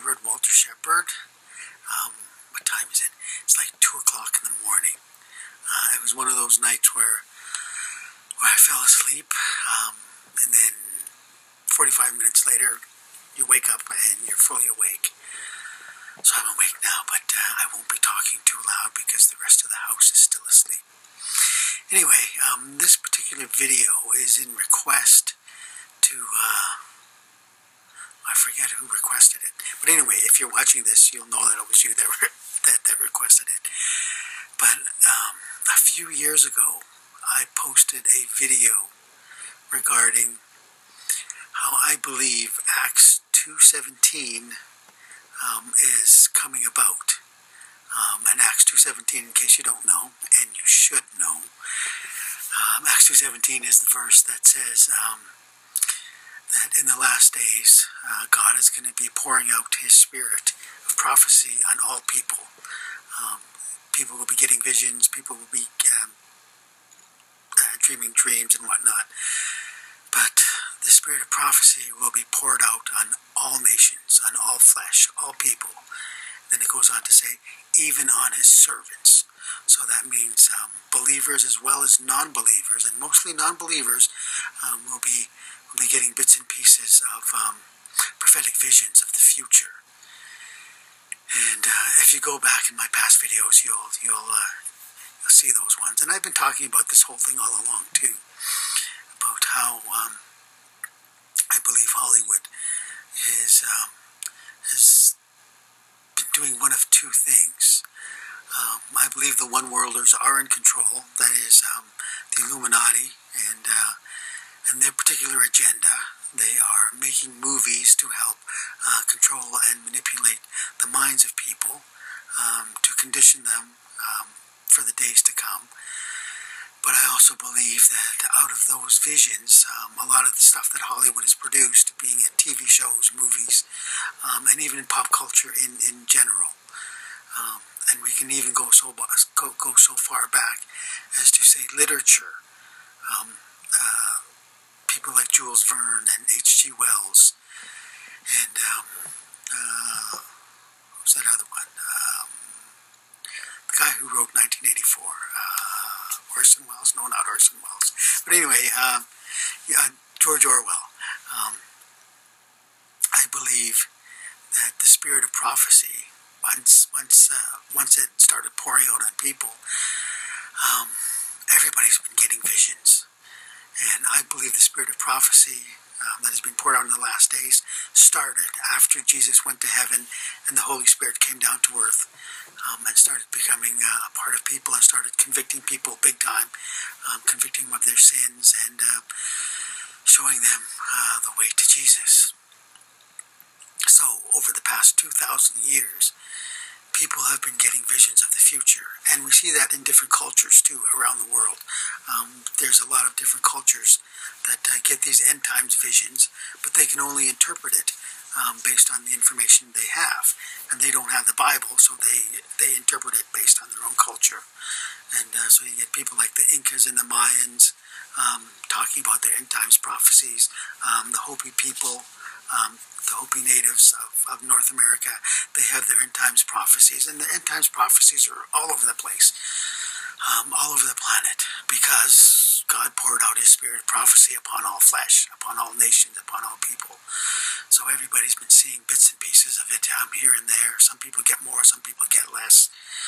Reverend Walter Shepherd. What time is it? It's like 2 o'clock in the morning. It was one of those nights where I fell asleep, and then 45 minutes later, you wake up and you're fully awake. So I'm awake now, but I won't be talking too loud because the rest of the house is still asleep. Anyway, this particular video is in request to, I forget who requested it. But anyway, if you're watching this, you'll know that it was you that requested it. But a few years ago, I posted a video regarding how I believe Acts 2:17 is coming about. And Acts 2:17, in case you don't know, and you should know, Acts 2:17 is the verse that says that in the last days, God is going to be pouring out His Spirit of prophecy on all people. People will be getting visions, people will be dreaming dreams and whatnot. But the Spirit of prophecy will be poured out on all nations, on all flesh, all people. Then it goes on to say, even on His servants. So that means believers as well as non-believers, and mostly non-believers will be getting bits and pieces of prophetic visions of the future. And if you go back in my past videos, you'll see those ones. And I've been talking about this whole thing all along too, about how I believe Hollywood has been doing one of two things. I believe the one-worlders are in control. That is the Illuminati and their particular agenda. They are making movies to help control and manipulate the minds of people, to condition them for the days to come. But I also believe that out of those visions, a lot of the stuff that Hollywood has produced, being it TV shows, movies, and even in pop culture in general, and we can even go so far back as to say literature. People like Jules Verne and H.G. Wells, and who's that other one? The guy who wrote 1984, Orson Welles. No, not Orson Welles. But anyway, George Orwell. I believe that the spirit of prophecy, once it started pouring out on people, everybody's been getting visions. And I believe the spirit of prophecy that has been poured out in the last days started after Jesus went to heaven and the Holy Spirit came down to earth and started becoming a part of people and started convicting people big time, convicting them of their sins and showing them the way to Jesus. So over the past 2,000 years, people have been getting visions of the future, and we see that in different cultures too around the world. There's a lot of different cultures that get these end times visions, but they can only interpret it based on the information they have, and they don't have the Bible, so they interpret it based on their own culture. And so you get people like the Incas and the Mayans talking about their end times prophecies, the Hopi people, the Hopi natives of North America, they have their end times prophecies, and the end times prophecies are all over the place, all over the planet, because God poured out His spirit of prophecy upon all flesh, upon all nations, upon all people. So everybody's been seeing bits and pieces of it here and there. Some people get more, some people get less.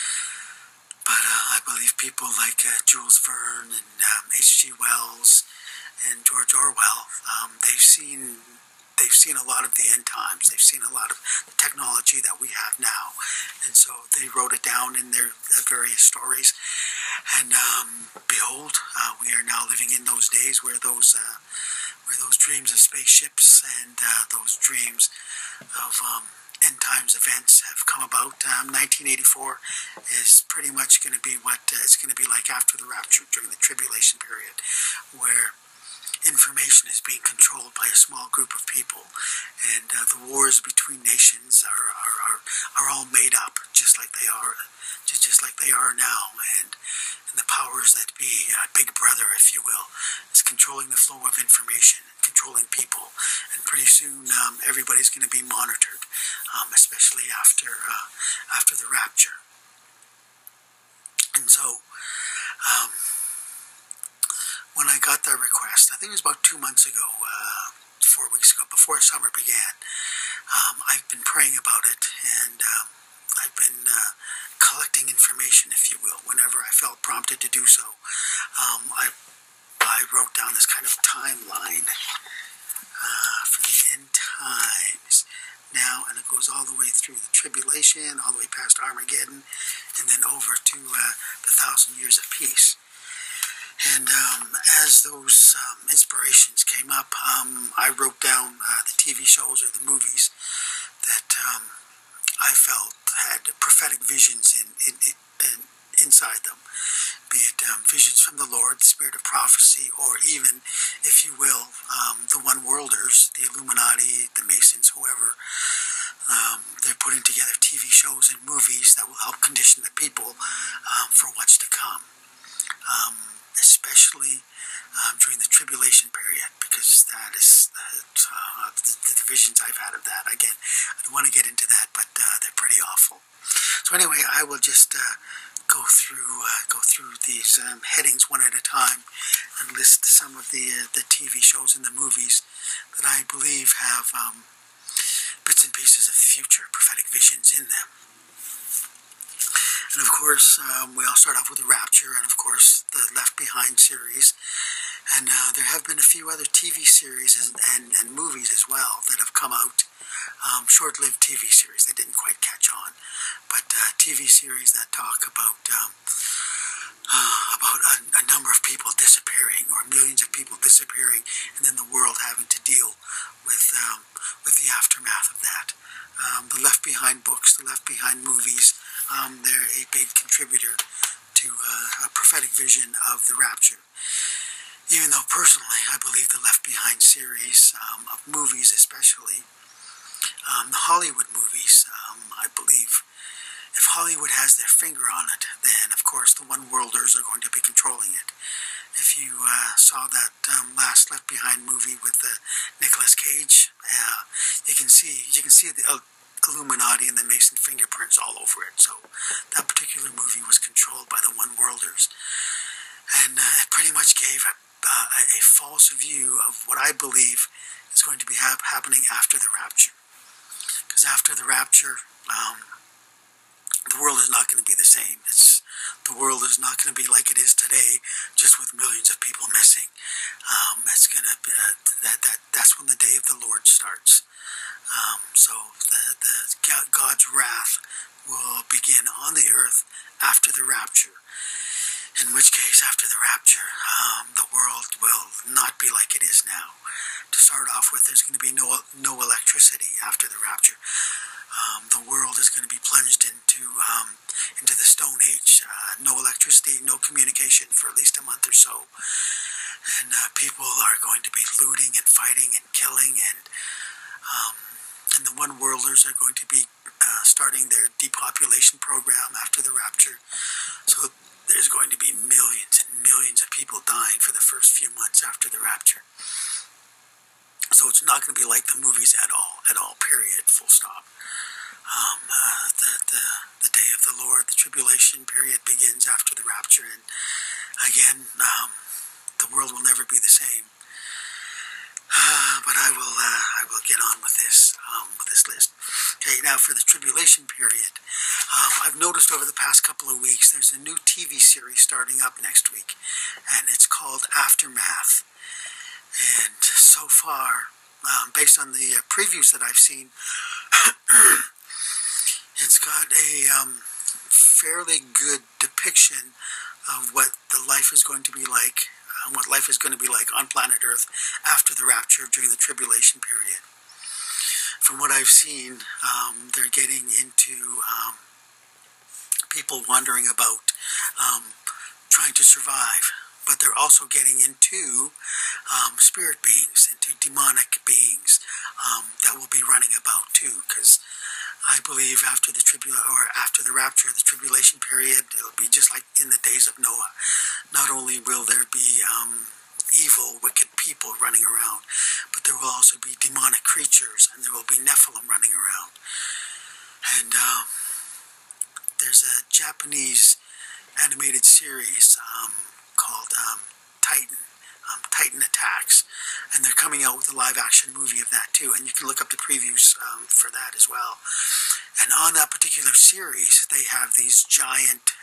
But I believe people like Jules Verne and H.G. Wells and George Orwell, they've seen a lot of the end times. They've seen a lot of the technology that we have now. And so they wrote it down in their various stories. And behold, we are now living in those days where those dreams of spaceships and those dreams of end times events have come about. 1984 is pretty much going to be what it's going to be like after the rapture during the tribulation period, where information is being controlled by a small group of people, and the wars between nations are all made up, just like they are now, and the powers that be, Big Brother, if you will, is controlling the flow of information, controlling people, and pretty soon everybody's going to be monitored. especially after the rapture. And so, when I got that request, I think it was about 2 months ago, 4 weeks ago, before summer began, I've been praying about it, and I've been collecting information, if you will, whenever I felt prompted to do so. I wrote down this kind of timeline for the end times now, and it goes all the way through the tribulation, all the way past Armageddon, and then over to the 1,000 years of peace. And as those inspirations came up, I wrote down the TV shows or the movies that I felt had prophetic visions inside them, be it visions from the Lord, the spirit of prophecy, or even, if you will, the one-worlders, the Illuminati, the Masons, whoever. They're putting together TV shows and movies that will help condition the people for what's to come, especially during the tribulation period, because that is the visions I've had of that. Again, I don't want to get into that, but they're pretty awful. So anyway, I will just go through these headings one at a time and list some of the TV shows and the movies that I believe have bits and pieces of future prophetic visions in them. And of course, we all start off with The Rapture, and of course, the Left Behind series. And there have been a few other TV series and movies as well that have come out. Short-lived TV series. They didn't quite catch on. But TV series that talk about a number of people disappearing, or millions of people disappearing, and then the world having to deal with the aftermath of that. The Left Behind books, the Left Behind movies, they're a big contributor to a prophetic vision of the rapture. Even though personally I believe the Left Behind series of movies, especially the Hollywood movies, I believe if Hollywood has their finger on it, then of course the one-worlders are going to be controlling it. If you saw that last Left Behind movie with Nicolas Cage, you can see the Illuminati and the Mason fingerprints all over it. So that particular movie was controlled by the one-worlders, and it pretty much gave a false view of what I believe is going to be happening after the rapture. Because after the rapture, the world is not going to be the same. The world is not going to be like it is today, just with millions of people missing. It's going to be that's when the day of the Lord starts. So God's wrath will begin on the earth after the rapture. In which case, after the rapture, the world will not be like it is now. To start off with, there's going to be no electricity after the rapture. The world is going to be plunged into the Stone Age. No electricity, no communication for at least a month or so. And people are going to be looting and fighting and killing, and the one-worlders are going to be starting their depopulation program after the rapture. So there's going to be millions and millions of people dying for the first few months after the rapture. So it's not going to be like the movies at all, period, full stop. The day of the Lord, the tribulation period begins after the rapture, and again, the world will never be the same. But I will get on with this list. Okay, now for the tribulation period, I've noticed over the past couple of weeks there's a new TV series starting up next week, and it's called Aftermath. And so far, based on the previews that I've seen, it's got a fairly good depiction of what the life is going to be like, what life is going to be like on planet Earth after the rapture during the tribulation period. From what I've seen, they're getting into people wandering about, trying to survive. But they're also getting into spirit beings, into demonic beings that will be running about too. Because I believe after the rapture, the tribulation period, it'll be just like in the days of Noah. Not only will there be evil, wicked people running around, but there will also be demonic creatures, and there will be Nephilim running around. And there's a Japanese animated series called Titan Attacks, and they're coming out with a live-action movie of that too, and you can look up the previews for that as well. And on that particular series, they have these giant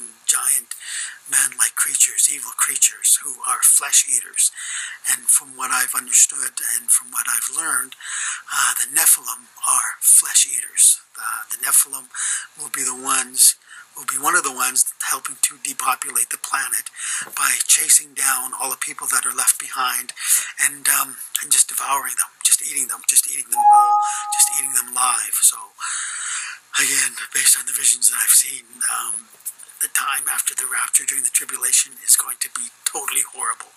man-like creatures, evil creatures, who are flesh eaters. And from what I've understood and from what I've learned, the Nephilim are flesh eaters. The Nephilim will be one of the ones helping to depopulate the planet by chasing down all the people that are left behind and just devouring them, just eating them whole, just eating them live. So, again, based on the visions that I've seen, the time after the rapture during the tribulation is going to be totally horrible.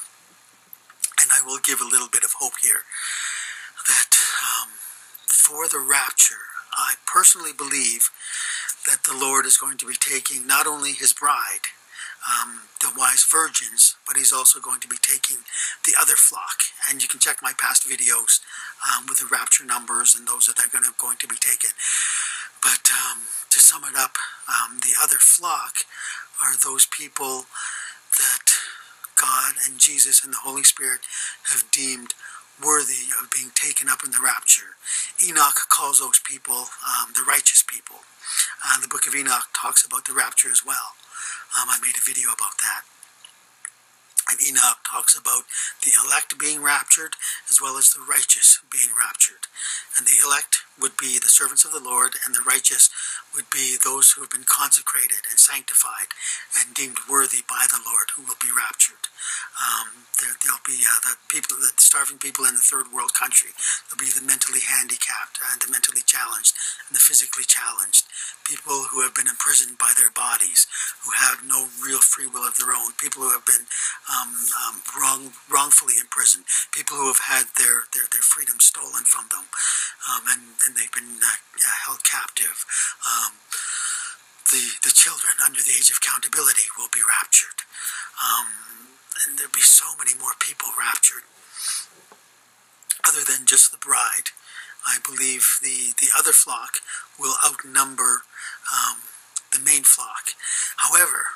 And I will give a little bit of hope here that for the rapture, I personally believe that the Lord is going to be taking not only his bride, the wise virgins, but he's also going to be taking the other flock. And you can check my past videos with the rapture numbers and those that are going to be taken. But to sum it up, the other flock are those people that God and Jesus and the Holy Spirit have deemed worthy of being taken up in the rapture. Enoch calls those people the righteous people. The book of Enoch talks about the rapture as well. I made a video about that. And Enoch talks about the elect being raptured as well as the righteous being raptured. And the elect would be the servants of the Lord, and the righteous would be those who have been consecrated and sanctified and deemed worthy by the Lord, who will be raptured. There'll be the starving people in the third world country. There'll be the mentally handicapped and the mentally challenged and the physically challenged. People who have been imprisoned by their bodies, who have no real free will of their own. People who have been wrongfully imprisoned. People who have had their freedom stolen from them, and they've been held captive. The children under the age of accountability will be raptured. And there'll be so many more people raptured other than just the bride. I believe the other flock will outnumber the main flock. However,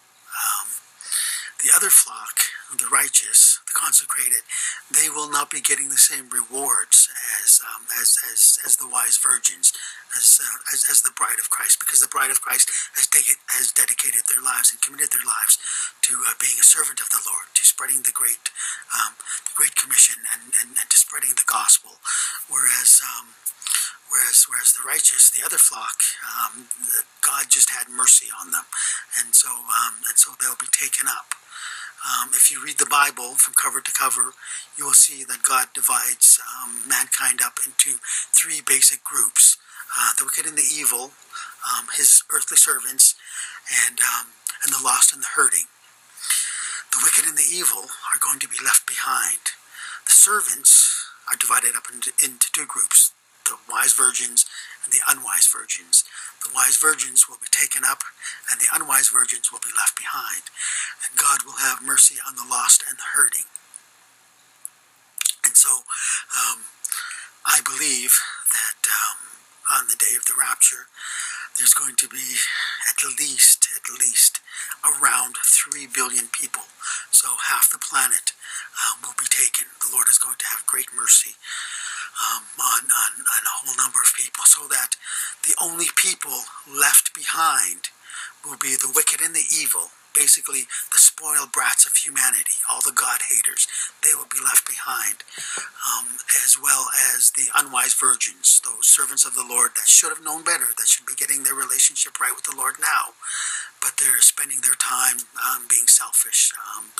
the other flock, the righteous, the consecrated, they will not be getting the same rewards as the wise virgins, as the bride of Christ, because the bride of Christ has dedicated their lives and committed their lives to being a servant of the Lord, to spreading the Great Commission and to spreading the gospel, whereas the righteous, the other flock, God just had mercy on them, and so they'll be taken up. If you read the Bible from cover to cover, you will see that God divides mankind up into three basic groups: the wicked and the evil, his earthly servants, and the lost and the hurting. The wicked and the evil are going to be left behind. The servants are divided up into two groups: the wise virgins and the unwise virgins. The wise virgins will be taken up, and the unwise virgins will be left behind. And God will have mercy on the lost and the hurting. And so, I believe that on the day of the rapture, there's going to be at least around 3 billion people. So half the planet will be taken. The Lord is going to have great mercy on a whole number of people, so that the only people left behind will be the wicked and the evil, basically the spoiled brats of humanity, all the God-haters. They will be left behind, as well as the unwise virgins, those servants of the Lord that should have known better, that should be getting their relationship right with the Lord now, but they're spending their time being selfish,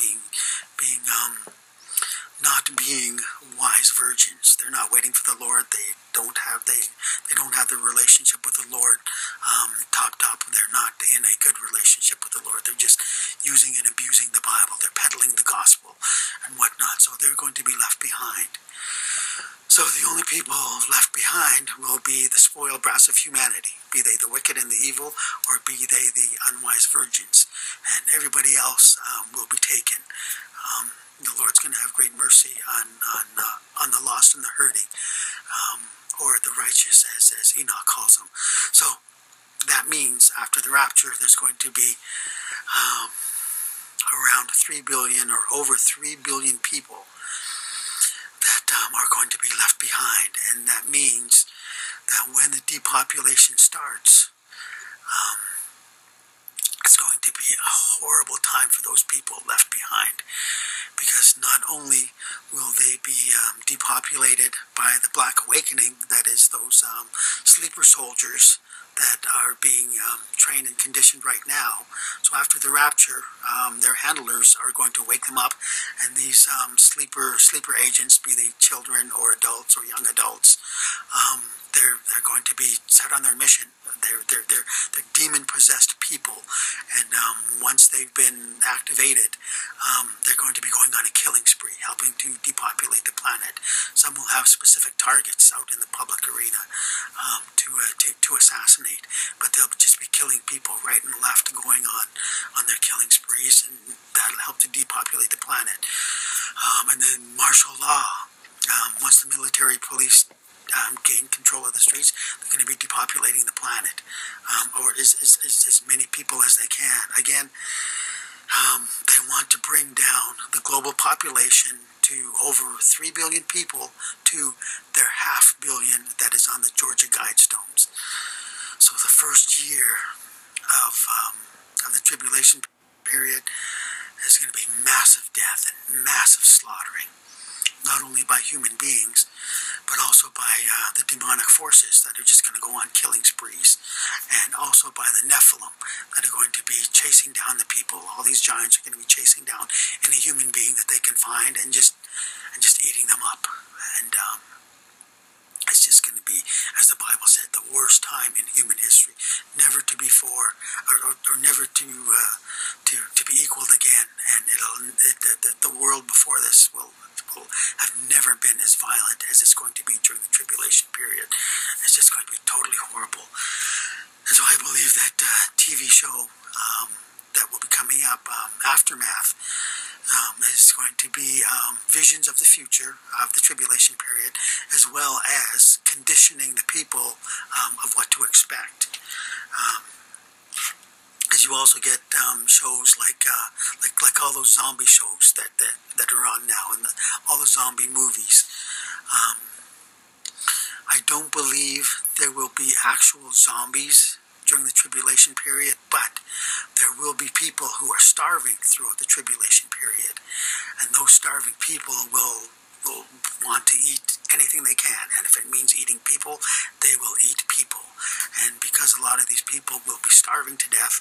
not being wise virgins. They're not waiting for the Lord. They don't have the relationship with the Lord topped up. They're not in a good relationship with the Lord. They're just using and abusing the Bible. They're peddling the gospel and whatnot. So they're going to be left behind. So the only people left behind will be the spoiled brats of humanity, be they the wicked and the evil, or be they the unwise virgins. And everybody else will be taken. The Lord's going to have great mercy on the lost and the hurting, or the righteous, as Enoch calls them. rapture, there's going to be around 3 billion or over 3 billion people that are going to be left behind. And that means that when the depopulation starts, it's going to be a horrible time for those people left behind, because not only will they be depopulated by the Black Awakening, that is those sleeper soldiers that are being trained and conditioned right now. So after the rapture, their handlers are going to wake them up, and these sleeper agents, be they children or adults or young adults, they're going to be set on their mission. They're demon-possessed people, and once they've been activated, they're going to be going on a killing spree, helping to depopulate the planet. Some will have specific targets out in the public arena to assassinate, but they'll just be killing people right and left, going on their killing sprees, and that'll help to depopulate the planet. And then martial law. Once the military police gain control of the streets, they're going to be depopulating the planet, or as many people as they can. Again, they want to bring down the global population to over 3 billion people to their 500 million that is on the Georgia Guidestones. So the first year of the tribulation period is going to be massive death and massive slaughtering, not only by human beings, but also by the demonic forces that are just going to go on killing sprees, and also by the Nephilim that are going to be chasing down the people. All these giants are going to be chasing down any human being that they can find and just eating them up. And it's just going to be, as the Bible said, the worst time in human history, never to before, or never to be equaled again. And the world before this will have never been as violent as it's going to be during the tribulation period. It's just going to be totally horrible. And so I believe that TV show that will be coming up, Aftermath, is going to be visions of the future of the tribulation period, as well as conditioning the people of what to expect. As you also get shows like all those zombie shows that are on now, and all the zombie movies. I don't believe there will be actual zombies during the tribulation period, but there will be people who are starving throughout the tribulation period, and those starving people will want to eat anything they can, and if it means eating people, they will eat people. And because a lot of these people will be starving to death,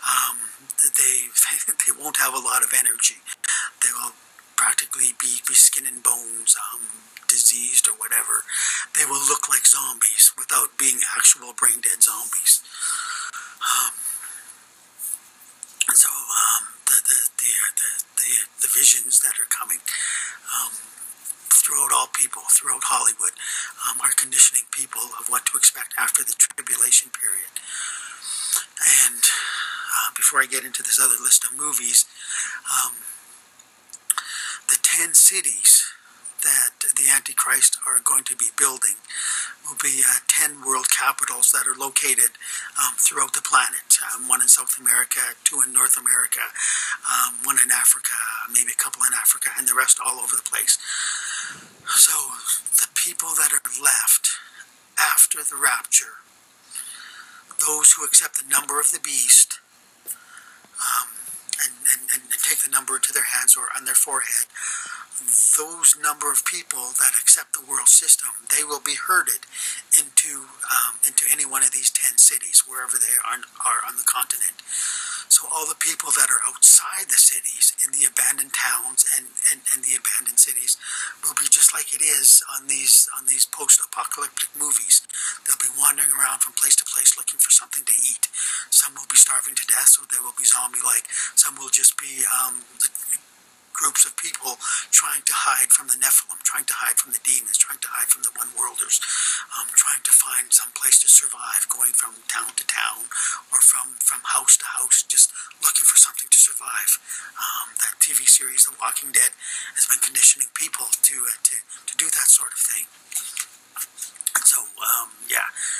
they won't have a lot of energy. They will practically be skin and bones, diseased or whatever. They will look like zombies without being actual brain dead zombies. So the visions that are coming throughout all people, throughout Hollywood, are conditioning people of what to expect after the tribulation period. And before I get into this other list of movies, the 10 cities that the Antichrist are going to be building will be 10 world capitals that are located throughout the planet. One in South America, 2 in North America, 1 in Africa, maybe a couple in Africa, and the rest all over the place. So the people that are left after the rapture, those who accept the number of the beast, and take the number into their hands or on their forehead, those number of people that accept the world system, they will be herded into any one of these 10 cities, wherever they are on the continent. So all the people that are outside the cities, in the abandoned towns and the abandoned cities, will be just like it is on these post-apocalyptic movies. They'll be wandering around from place to place looking for something to eat. Some will be starving to death, so they will be zombie-like. Some will just be groups of people trying to hide from the Nephilim, trying to hide from the demons, trying to hide from the one-worlders, trying to find some place to survive, going from town to town or from house to house, just looking for something to survive. That TV series, The Walking Dead, has been conditioning people to do that sort of thing. And so,